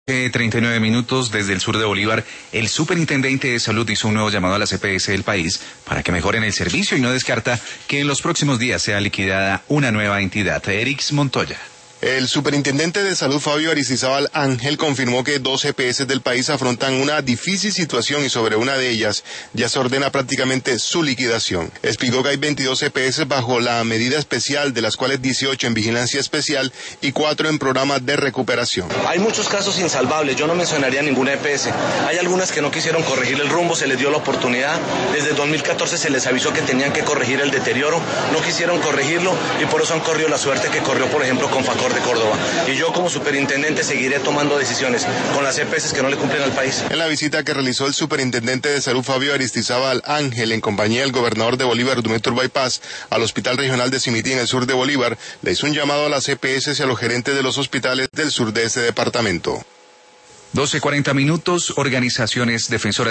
39 minutos desde el sur de Bolívar, el superintendente de salud hizo un nuevo llamado a las EPS del país para que mejoren el servicio y no descarta que en los próximos días sea liquidada una nueva entidad. Erix Montoya. El superintendente de salud Fabio Aristizábal Ángel confirmó que 2 EPS del país afrontan una difícil situación y sobre una de ellas ya se ordena prácticamente su liquidación. Explicó que hay 22 EPS bajo la medida especial, de las cuales 18 en vigilancia especial y 4 en programas de recuperación. Hay muchos casos insalvables, yo no mencionaría ninguna EPS. Hay algunas que no quisieron corregir el rumbo, se les dio la oportunidad. Desde 2014 se les avisó que tenían que corregir el deterioro, no quisieron corregirlo y por eso han corrido la suerte que corrió, por ejemplo, con Facor de Córdoba. Y yo como superintendente seguiré tomando decisiones con las EPS que no le cumplen al país. En la visita que realizó el superintendente de salud Fabio Aristizábal Ángel en compañía del gobernador de Bolívar, Dumetur Bypass, al Hospital Regional de Simití en el sur de Bolívar, le hizo un llamado a las EPS y a los gerentes de los hospitales del sur de ese departamento. 12:40 minutos, organizaciones defensoras